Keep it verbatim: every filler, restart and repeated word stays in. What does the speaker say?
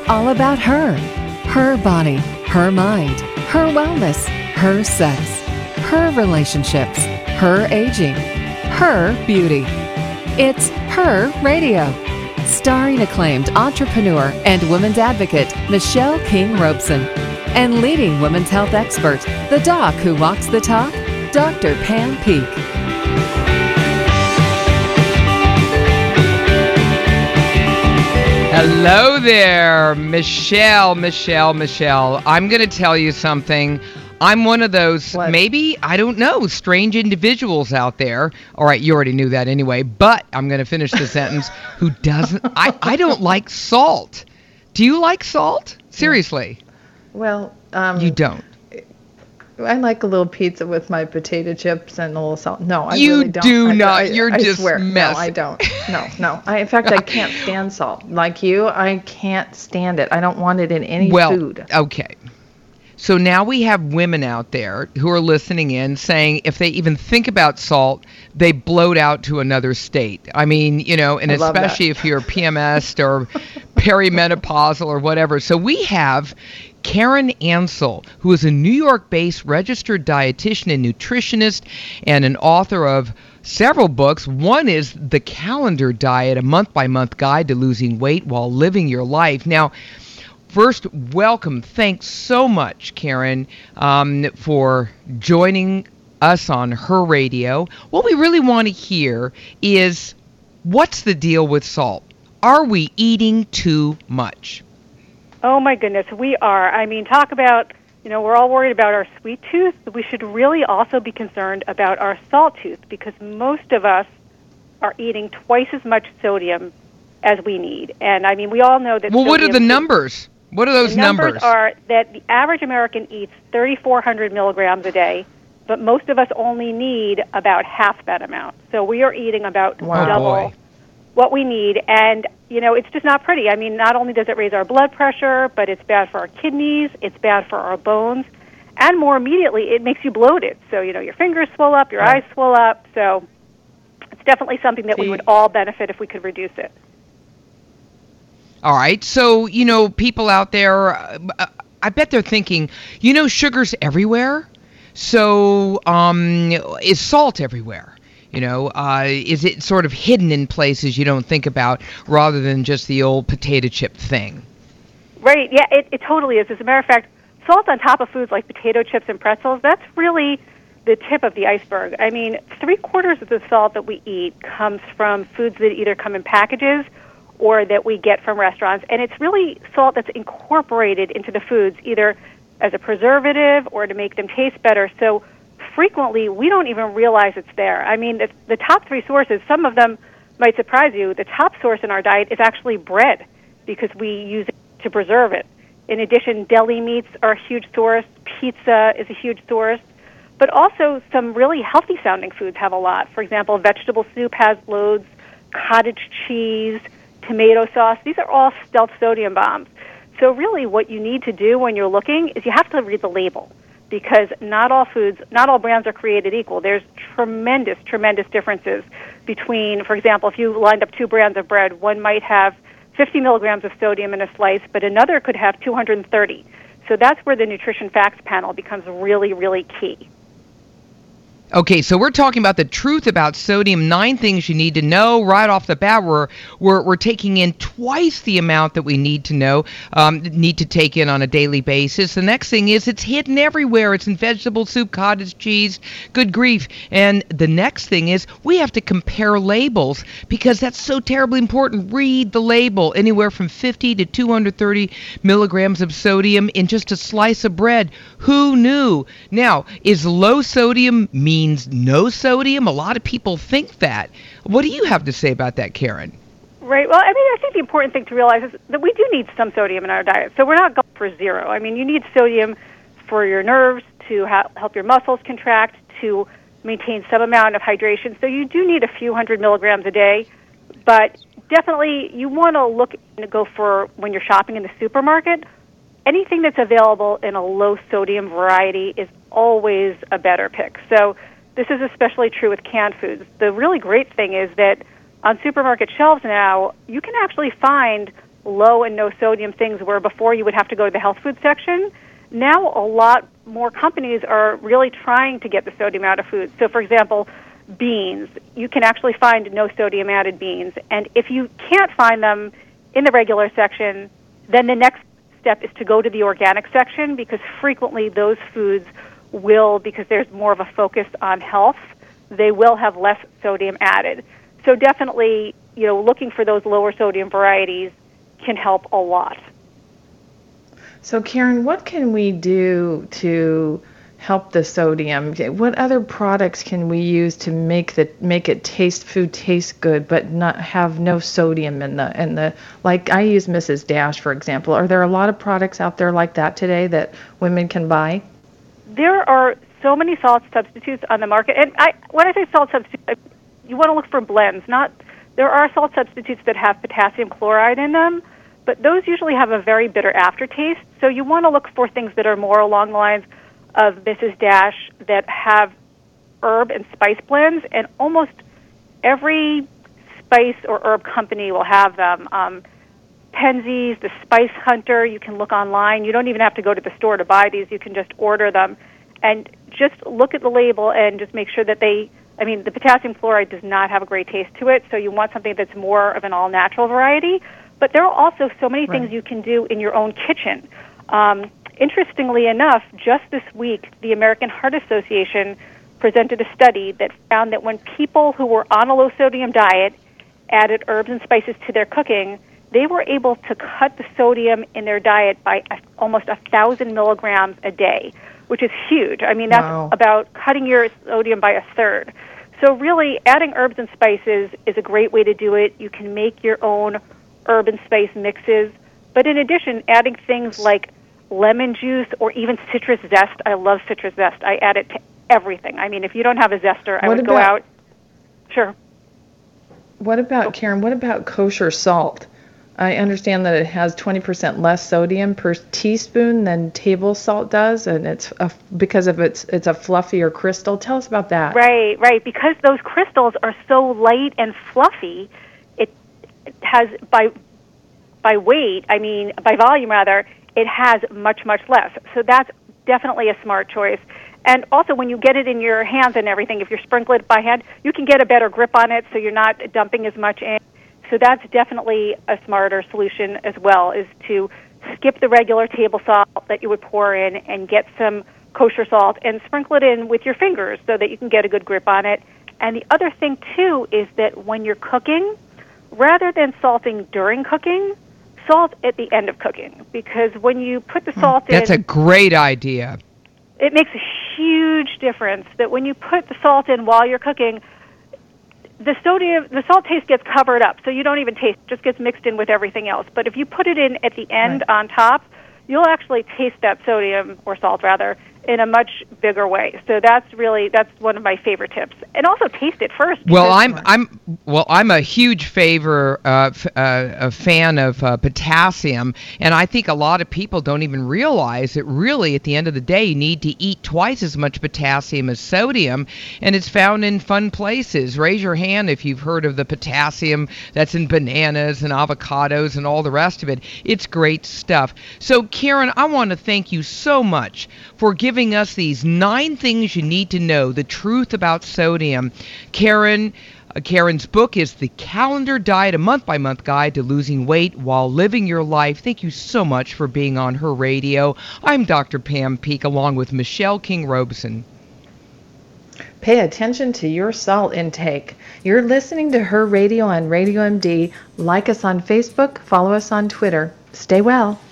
all about her. Her body, her mind, her wellness, her sex, her relationships, her aging, her beauty. It's Her Radio. Starring acclaimed entrepreneur and women's advocate Michelle King Robeson. And leading women's health expert, the doc who walks the talk, Doctor Pam Peek. Hello there, Michelle, Michelle, Michelle. I'm going to tell you something. I'm one of those, what? maybe, I don't know, strange individuals out there. All right, you already knew that anyway, but I'm going to finish the sentence. Who doesn't, I, I don't like salt. Do you like salt? Seriously. Well, um, you don't. I like a little pizza with my potato chips and a little salt. No, I you really don't. do I, not. I, You're I just swear. messing. No, I don't. No, no. I, in fact, I can't stand salt. Like you, I can't stand it. I don't want it in any well, food. Okay. So now we have women out there who are listening in saying if they even think about salt, they bloat out to another state. I mean, you know, and I love especially that. if you're P M S or perimenopausal or whatever. So we have Karen Ansell, who is a New York-based registered dietitian and nutritionist and an author of several books. One is The Calendar Diet, a month-by-month guide to losing weight while living your life. Now, first, welcome. Thanks so much, Karen, um, for joining us on Her Radio. What we really want to hear is, what's the deal with salt? Are we eating too much? Oh, my goodness, we are. I mean, talk about, you know, we're all worried about our sweet tooth. We should really also be concerned about our salt tooth because most of us are eating twice as much sodium as we need. And, I mean, we all know that Well, what are the is, numbers? What are those the numbers? numbers are that the average American eats thirty-four hundred milligrams a day, but most of us only need about half that amount. So we are eating about wow. double Oh, boy. what we need. And, you know, it's just not pretty. I mean, not only does it raise our blood pressure, but it's bad for our kidneys, it's bad for our bones, and more immediately, it makes you bloated. So, you know, your fingers swell up, your right. eyes swell up. So it's definitely something that See, we would all benefit if we could reduce it. All right. So, you know, people out there, uh, I bet they're thinking, you know, sugar's everywhere. So um, is salt everywhere? You know, uh, is it sort of hidden in places you don't think about rather than just the old potato chip thing? Right. Yeah, it, it totally is. As a matter of fact, salt on top of foods like potato chips and pretzels, that's really the tip of the iceberg. I mean, three quarters of the salt that we eat comes from foods that either come in packages or that we get from restaurants. And it's really salt that's incorporated into the foods, either as a preservative or to make them taste better. So frequently, we don't even realize it's there. I mean, the, the top three sources, some of them might surprise you. The top source in our diet is actually bread because we use it to preserve it. In addition, deli meats are a huge source. Pizza is a huge source. But also, some really healthy-sounding foods have a lot. For example, vegetable soup has loads, cottage cheese, tomato sauce. These are all stealth sodium bombs. So really what you need to do when you're looking is you have to read the label because not all foods, not all brands are created equal. There's tremendous, tremendous differences between, for example, if you lined up two brands of bread, one might have fifty milligrams of sodium in a slice, but another could have two hundred thirty. So that's where the nutrition facts panel becomes really, really key. Okay, so we're talking about the truth about sodium, nine things you need to know right off the bat. We're, we're, we're taking in twice the amount that we need to know, um, need to take in on a daily basis. The next thing is it's hidden everywhere. It's in vegetable soup, cottage cheese, good grief. And the next thing is we have to compare labels because that's so terribly important. Read the label. Anywhere from fifty to two hundred thirty milligrams of sodium in just a slice of bread. Who knew? Now, is low sodium mean means no sodium? A lot of people think that. What do you have to say about that, Karen? Right. Well, I mean, I think the important thing to realize is that we do need some sodium in our diet. So we're not going for zero. I mean, you need sodium for your nerves, to ha- help your muscles contract, to maintain some amount of hydration. So you do need a few hundred milligrams a day. But definitely you want to look and go for, when you're shopping in the supermarket, anything that's available in a low sodium variety is always a better pick. So this is especially true with canned foods. The really great thing is that on supermarket shelves now, you can actually find low and no sodium things where before you would have to go to the health food section. Now a lot more companies are really trying to get the sodium out of food. So, for example, beans. You can actually find no sodium added beans. And if you can't find them in the regular section, then the next step is to go to the organic section, because frequently those foods will, because there's more of a focus on health, they will have less sodium added. So definitely, you know, looking for those lower sodium varieties can help a lot. So Karen, what can we do to help the sodium? What other products can we use to make the make it taste food taste good, but not have no sodium in the in the like I use Missus Dash, for example. Are there a lot of products out there like that today that women can buy? There are so many salt substitutes on the market, and I when I say salt substitutes, you want to look for blends. Not there are salt substitutes that have potassium chloride in them, but those usually have a very bitter aftertaste. So you want to look for things that are more along the lines of Missus Dash that have herb and spice blends, and almost every spice or herb company will have them. Um, Penzeys, the Spice Hunter, you can look online. You don't even have to go to the store to buy these. You can just order them. And just look at the label and just make sure that they, I mean, the potassium chloride does not have a great taste to it, so you want something that's more of an all-natural variety. But there are also so many Right. things you can do in your own kitchen. Um, Interestingly enough, just this week, the American Heart Association presented a study that found that when people who were on a low-sodium diet added herbs and spices to their cooking, they were able to cut the sodium in their diet by a, almost one thousand milligrams a day, which is huge. I mean, that's Wow. about cutting your sodium by a third. So really, adding herbs and spices is a great way to do it. You can make your own herb and spice mixes. But in addition, adding things like lemon juice or even citrus zest. I love citrus zest. I add it to everything. I mean, if you don't have a zester, I What would go about- out. Sure. What about, Karen, what about kosher salt? I understand that it has twenty percent less sodium per teaspoon than table salt does, and it's a, because of its it's a fluffier crystal. Tell us about that. Right, right. Because those crystals are so light and fluffy, it, it has, by by weight, I mean, by volume rather, it has much, much less. So that's definitely a smart choice. And also, when you get it in your hands and everything, if you sprinkle it by hand, you can get a better grip on it, so you're not dumping as much in. So that's definitely a smarter solution as well, is to skip the regular table salt that you would pour in and get some kosher salt and sprinkle it in with your fingers so that you can get a good grip on it. And the other thing, too, is that when you're cooking, rather than salting during cooking, salt at the end of cooking, because when you put the salt in, That's a great idea. it makes a huge difference that when you put the salt in while you're cooking, the sodium, the salt taste gets covered up, so you don't even taste it, just gets mixed in with everything else. But if you put it in at the end Right. on top, you'll actually taste that sodium, or salt rather, in a much bigger way. So that's really, that's one of my favorite tips. And also taste it first. Well, because- I'm I'm well, I'm a huge favor, uh, f- uh, a fan of uh, potassium, and I think a lot of people don't even realize that really, at the end of the day, you need to eat twice as much potassium as sodium, and it's found in fun places. Raise your hand if you've heard of the potassium that's in bananas and avocados and all the rest of it. It's great stuff. So, Karen, I want to thank you so much for giving us these nine things you need to know, the truth about sodium. Karen, uh, Karen's book is The Calendar Diet, a month-by-month guide to losing weight while living your life. Thank you so much for being on Her Radio. I'm Doctor Pam Peek, along with Michelle King-Robeson. Pay attention to your salt intake. You're listening to Her Radio on Radio M D. Like us on Facebook, follow us on Twitter. Stay well.